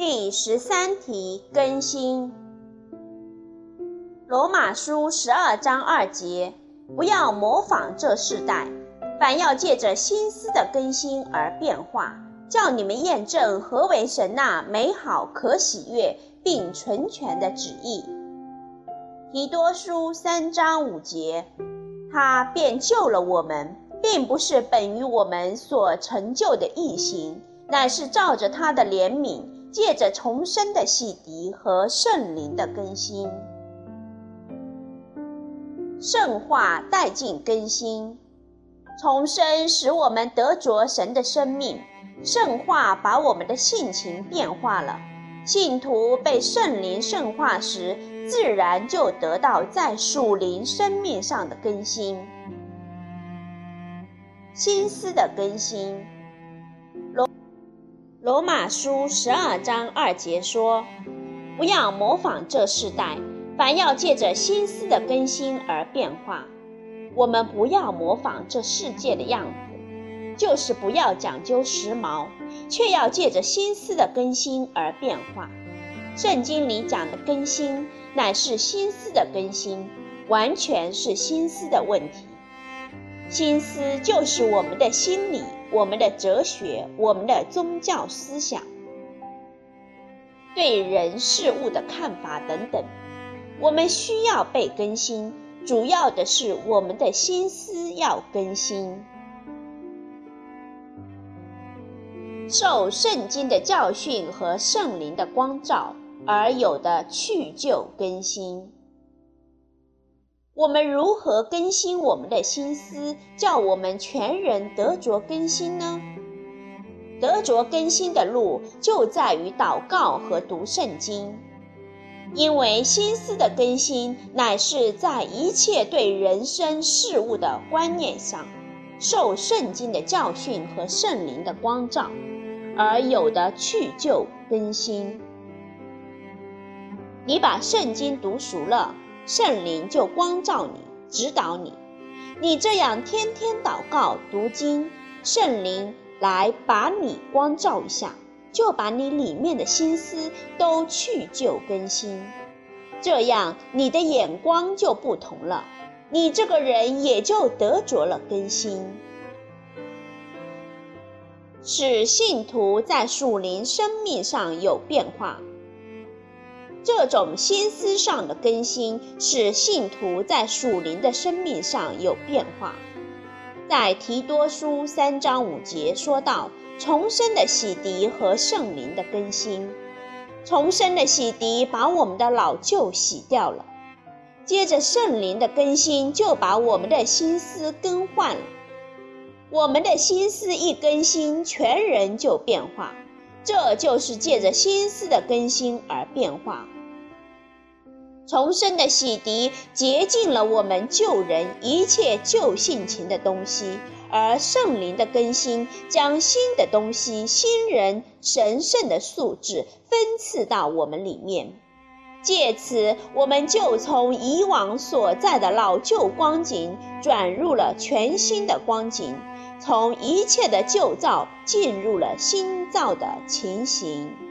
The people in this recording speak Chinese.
第13题更新。罗马书12章2节，不要模仿这世代，反要借着心思的更新而变化，叫你们验证何为神那美好可喜悦并纯全的旨意。提多书3章5节，他便救了我们，并不是本于我们所成就的义行，乃是照着他的怜悯，借着重生的洗涤和圣灵的更新。圣化带进更新，重生使我们得着神的生命，圣化把我们的性情变化了。信徒被圣灵圣化时，自然就得到在属灵生命上的更新。心思的更新，罗马书12章2节说，不要模仿这世代，反要借着心思的更新而变化。我们不要模仿这世界的样子，就是不要讲究时髦，却要借着心思的更新而变化。圣经里讲的更新，乃是心思的更新，完全是心思的问题。心思就是我们的心理，我们的哲学，我们的宗教思想，对人事物的看法等等。我们需要被更新，主要的是我们的心思要更新。受圣经的教训和圣灵的光照而有的去旧更新。我们如何更新我们的心思，叫我们全人得着更新呢？得着更新的路就在于祷告和读圣经，因为心思的更新乃是在一切对人生事物的观念上，受圣经的教训和圣灵的光照而有的去旧更新。你把圣经读熟了，圣灵就光照你，指导你。你这样天天祷告读经，圣灵来把你光照一下，就把你里面的心思都去旧更新。这样你的眼光就不同了，你这个人也就得着了更新。使信徒在属灵生命上有变化。这种心思上的更新使信徒在属灵的生命上有变化。在提多书3章5节说到重生的洗涤和圣灵的更新。重生的洗涤把我们的老旧洗掉了，接着圣灵的更新就把我们的心思更换了。我们的心思一更新，全人就变化，这就是借着心思的更新而变化。重生的洗涤洁净了我们旧人一切旧性情的东西，而圣灵的更新将新的东西、新人神圣的素质分赐到我们里面。借此我们就从以往所在的老旧光景转入了全新的光景，从一切的旧造进入了新造的情形。